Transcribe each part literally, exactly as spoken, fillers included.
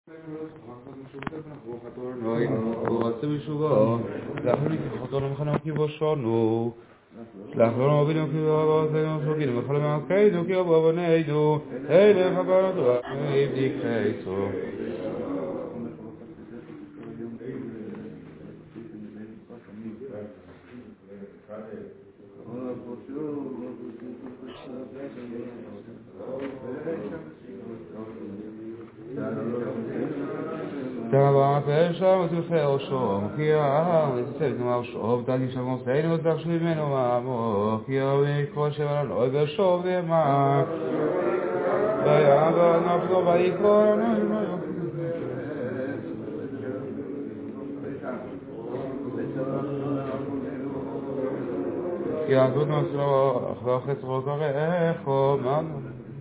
הוא רצה בשוגו, סלח לי כחותו למחנה וכיבושנו, סלח לנו אבינו כבואבותינו ושלוקינו וכל מעמקנו כי אבובנו, אלה חבנו תורה, עבדי חייצו. תרבה פשע ותופר שוב, כי העם ותצא ותאמר שוב, תגיש למוסנו ותבשו ממנו מעמו, כי הרבים יקרוא שבע לנוי ושוב דמה. ויעבד נפשו ויקרוא לנוי. כי עזות נפשו אחרי חסרו כרחו מנו.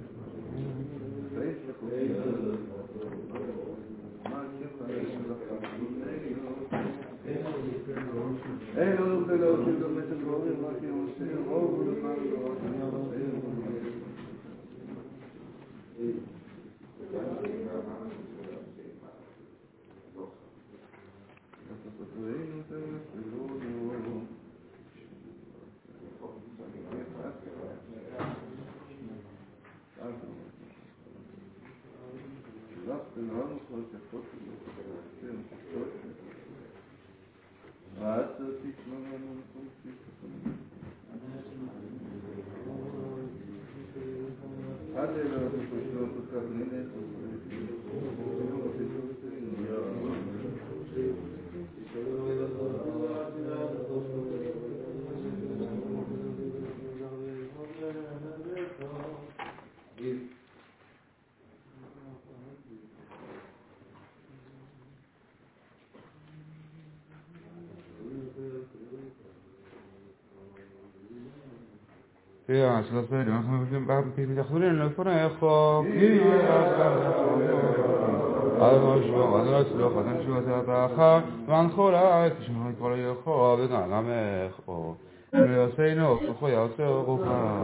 Ja, zoals wij doen, gaan we een paar keer de voor כי אדוני שמו, אדוני סלוח, אדוני שמו תתאחר, ואנחו לארץ, שמו יקרא ליחו, ונעלמך, ויעשינו, כוחו יעשה רוחה.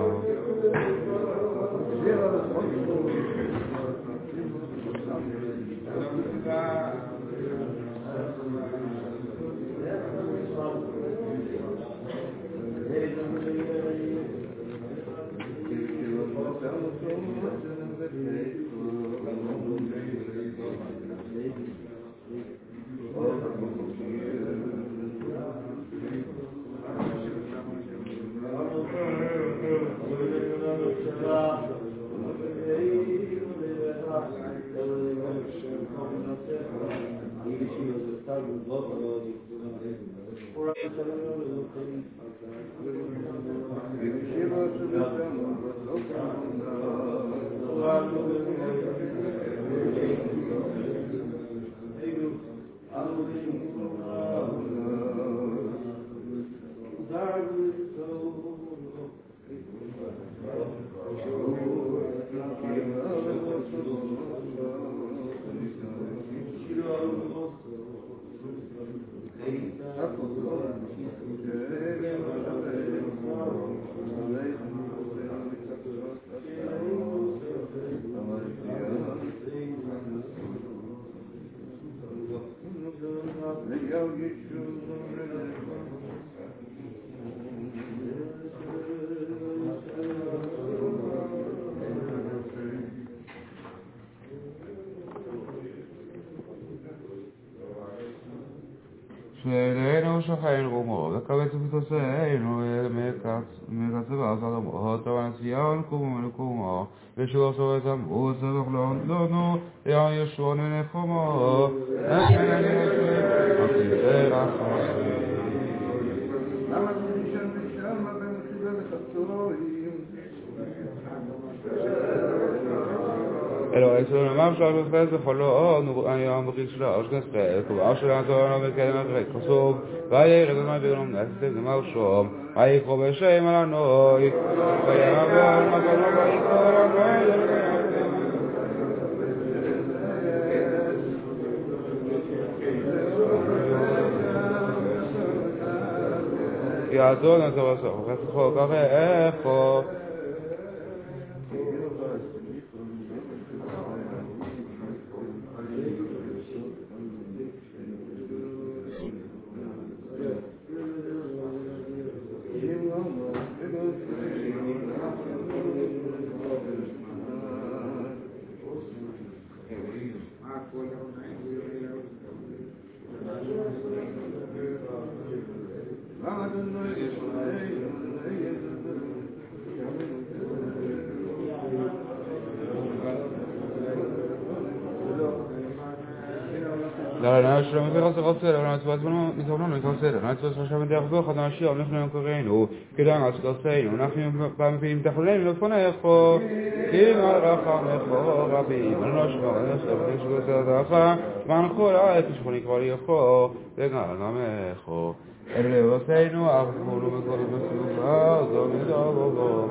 שאלינו שכן רומו, וקבץ ותוסענו מקצב עשר אמות, ונסיון קומו ונקומו, ושור עשור את עמוד, סבך לא לנו, יען ישועון ונחומו, אשמנני נשמי, עשירי רחמי. למה תשם ושם במסיבה לחצורים? אלוהי סולמם שלוש גספס וחולו היום בחיל שלוש גספס ובאו שלנו תורנו וקדם הגרק חסוב ויהי רדוני בירום נסתם דמר שום ויקרו בשם על הנוי ויעבר על מקומו ויקרו על הנוי יעזור נעזור עשור וחסכו כרחו لا لا شلون في غسل غسل ولا نتواز بنو نتوانا نكسر نتواز شو بدي أخبر خدنا أشياء ونحن نكرين وكذا عن غسلين ونحن بعم في متخلين نفنا يخو كل ما رخام يخو ربي من نشمع نشرب نشرب سدخا من خور عايش شخوني كاري يخو دعنا نام يخو اللي غسلين وأخبروا من كل مسلوها زميل الله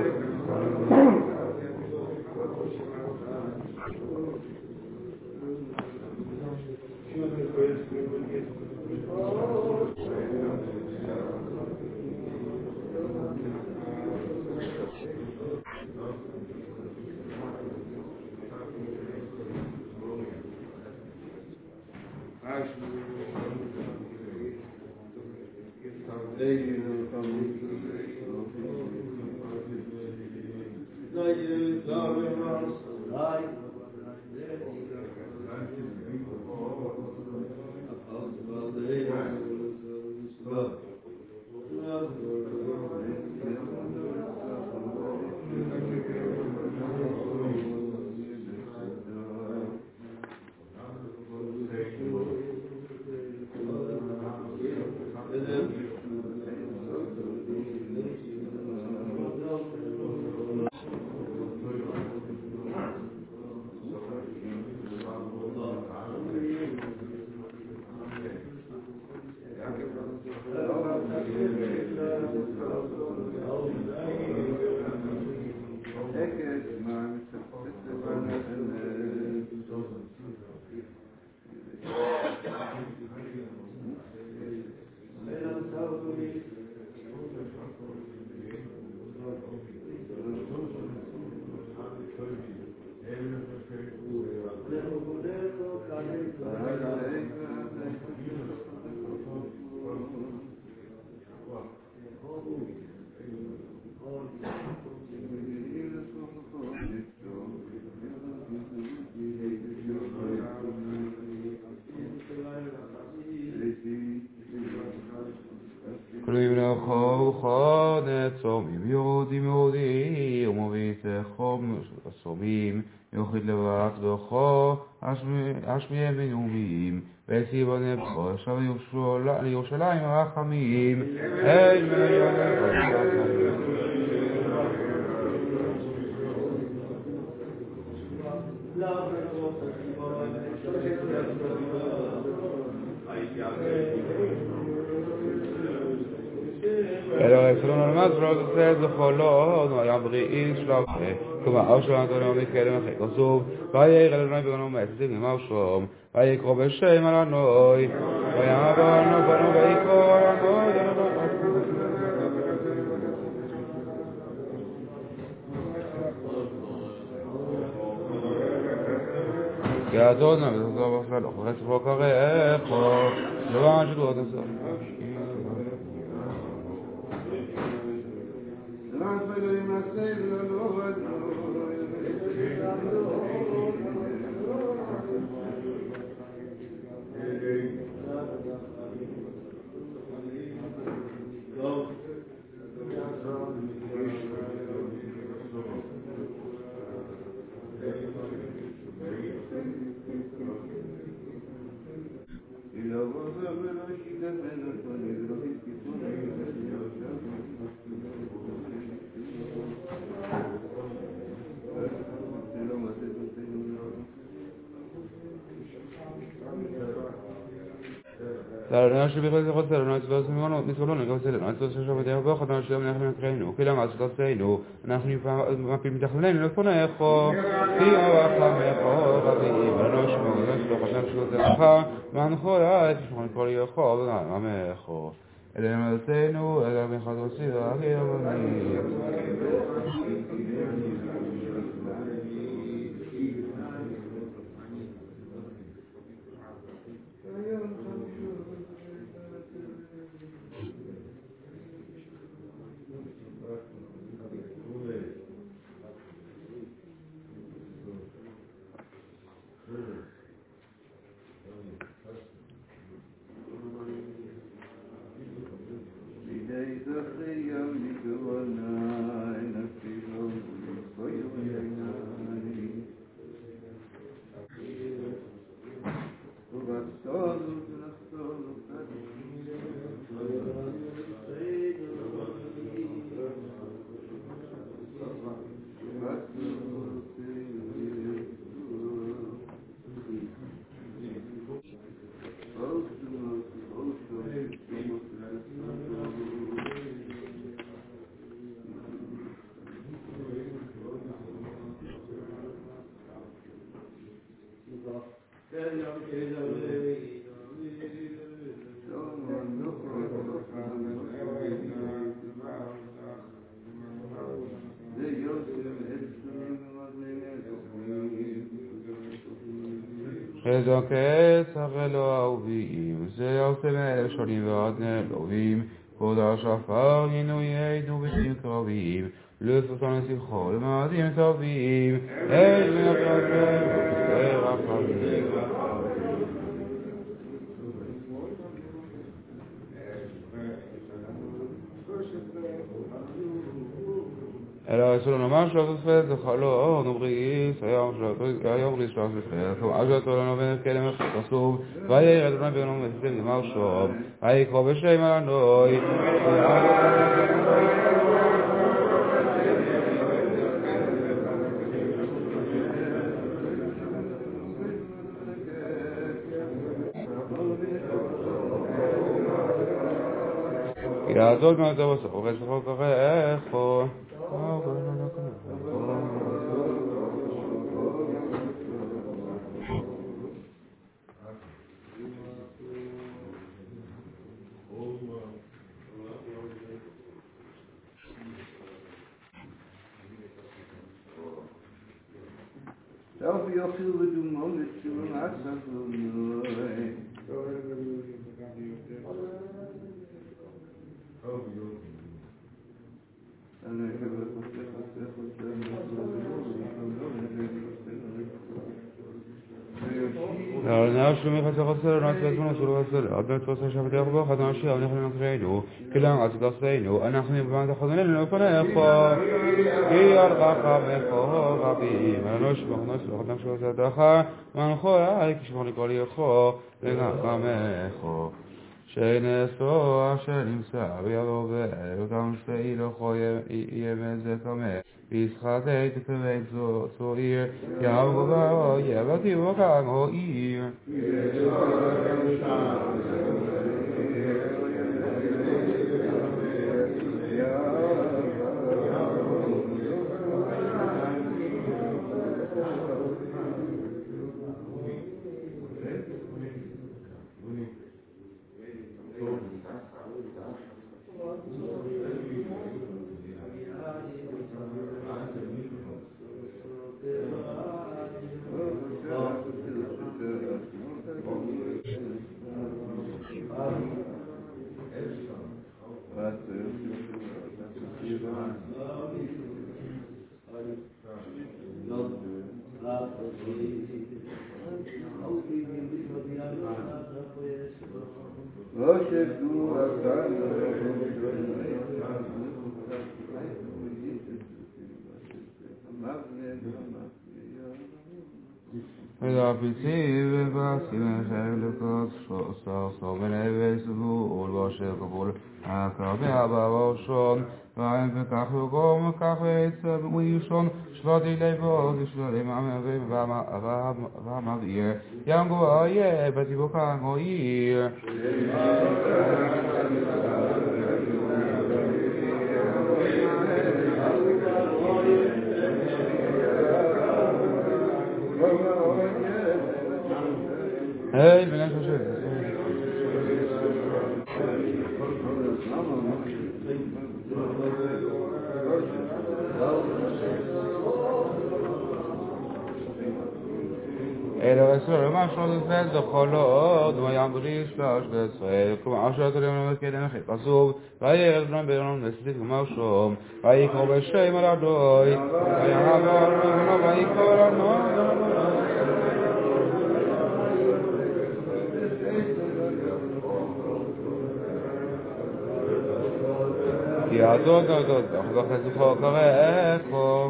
הסומים יוחיד לבעת בכו אשמי בנאומים ועשי בנבחו עכשיו לירושלים הרחמים אל אלא יצלון על מזרות עושה את זה חולון והיה בריאים שלו כלומר אשר אנתוניו מתקדם אחרי כוסוב ויהיה אלוני בגנו מעצים למר שום ויקרו בשם על הנוי ויעברנו בנו ויקרו על הנוי יעזון נמתו בפלו חרץ בוקר איכו לא עשדו עוד הסוף لا نشوف بغير غسل ونعتبر سمعنا مثلون غسل ونعتبر شجرة بديه بأخذ نشوف نحن نكرهنه كلا مع سقطينه نحن ما في متخلين نكون يخو في أواخم يخو ربي ونشوف ونشوف ونشوف الأخا ما نخول عايش من كل يخو ما يخو إلى ما سينو إلى ما خلصي ذاك חזקי שכל אהובים, זה עושה מאלף שונים ועד נלובים, כבודה שפר עינויינו בשנים קרבים, לששון לשמחו למעדים טובים, אין מנפלתם ובשרי רחמים. אלא אסור לומר שלוש עשרה זכלון ובריאיס, היום בריאיס שלוש עשרה, ועשתו לנו ונפקדם חסוב, וירד לנו בנו ונפקדם גמר שוב, ויקרא בשם אלנוי, יעזוד מעזוב הסוף, ושכו כרחו. Zelf Jochiel we doen man, dit zullen we uitzetten. נא שלומי חסר חסר, נעשה עצמנו שלו חסר, עד נתפסה שבת יחבוך, עד נשי, אבל אנחנו נקראינו, כלם עד תעשינו, אנחנו נבואן תחזוננו לפניך, כי ירחך מכו רבים, אנו שבחנו שלוחת נפשו עשתך, מנחו אלי, כשמור לקרוא ליחו, לנחמך. שנעשו אשר נמצא ויבוא ואותם שתי לכו ימד זה כמה וישחתי תקווי זו עיר יאו גברו יבתי וכמו עיר והפיצי ובאסי ונשאר לקרות סוף סוף ונאבי סבו ולבושר כבול הקרבי הבא ראשון ואין וכך וגום וכך ויצב וישון שבתי לבו ושבלים המבין והמבעיר ינגו איה בתיבוקה גויר היי, בני חושב. אלא רסול, מה שלא תפס זכולו עוד, וים בריש שלוש ועשרה, כמו אשר תולים לנו כדם הכי חסוב, וירד לנו בירנו נסתית גמר שום, ויקרא בשם על הדוי, ויעבור לנו, ויקרא לנו, יעזוד נעזוד, אחזוך לזכו כרחו.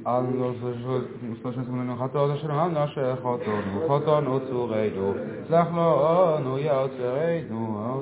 אנו שלוש מנו חטאות אשר עמנו שחטאנו חטאנו צורנו סלח לנו יוצרנו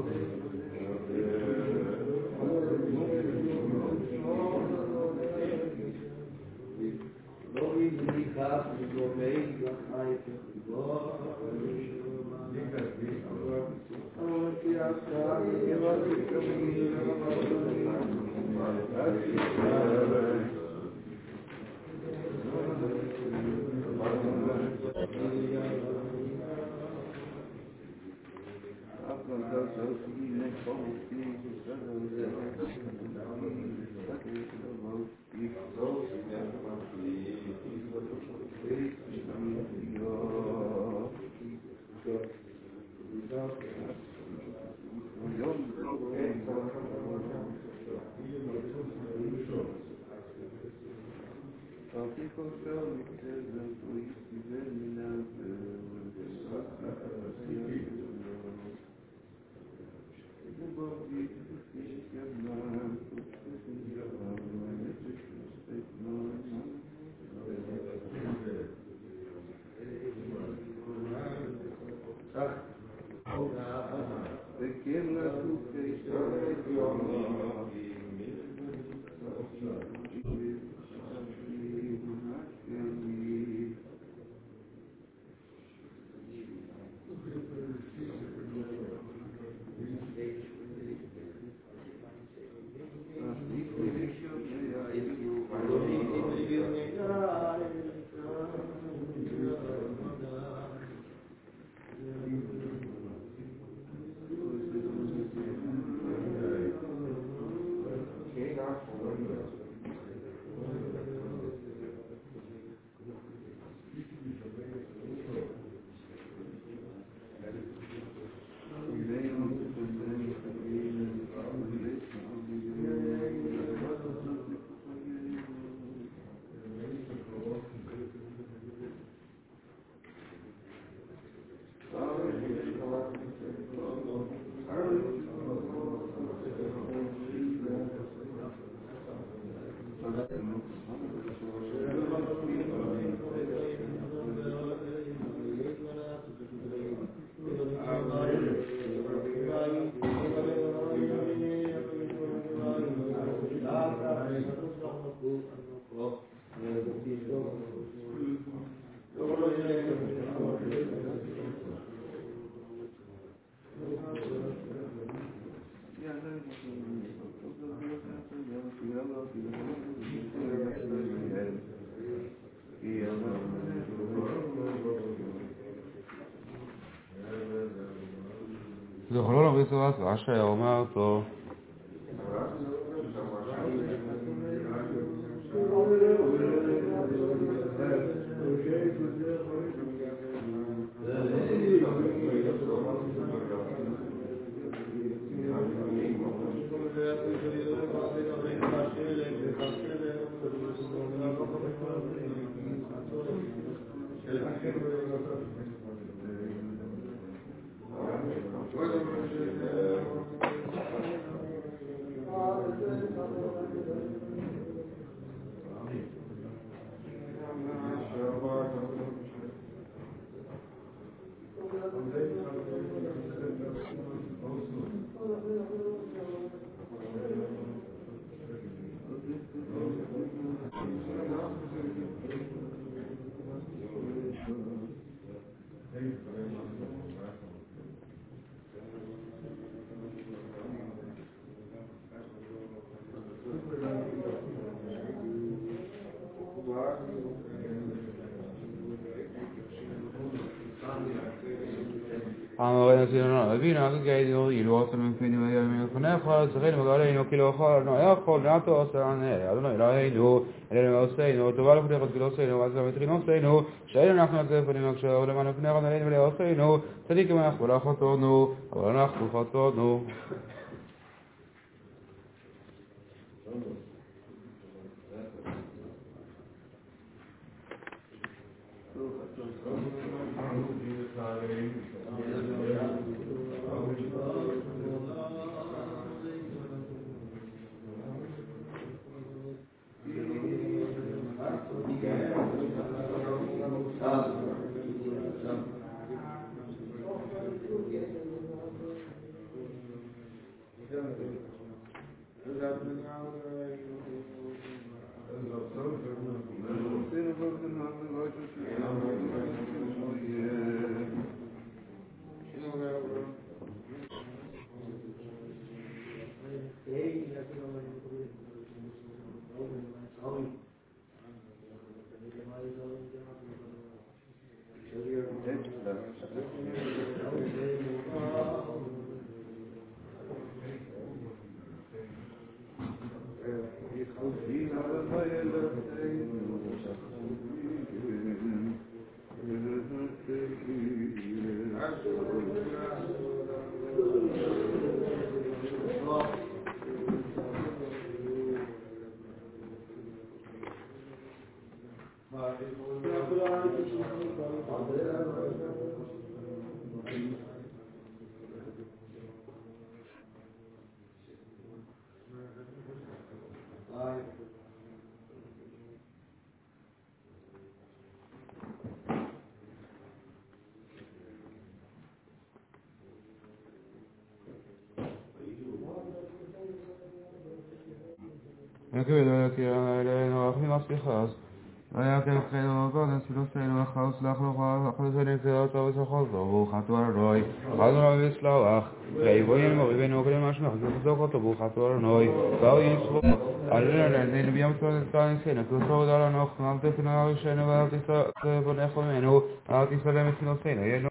זכרו לו בסורת רש"י אומר אותו אמרנו ציונו אבינו הגדול ילוות למפינו וימים לפניך זכינו וגאלינו כי לא יכולנו יכול נעתו עשרנה אדוני אלוהינו אלינו ועושינו טובה לפניך ותקדושנו ועזרה ותחינותנו שאין אנחנו נצא לפנינו עכשיו למען פניך נעלינו ולעושינו צדיקים אנחנו ולא חטאנו אבל אנחנו חטאנו יקבל יקיר אלינו אחים הסליחה ויקל חילו וקודם סילוסינו וחלוס לך וחלוס ונקרא אותו וסחול לו והוחתו הרוי חלו רבי סלוח ויבוין מוריבנו וכלים משמח וסחוק אותו והוחתו הרוי ואו יסחו עלינו לנזינו ביום סלסטן סינו כוסו דלנו חמם תפנו הראשנו ואל תסלם ממנו אל תסלם את סילוסינו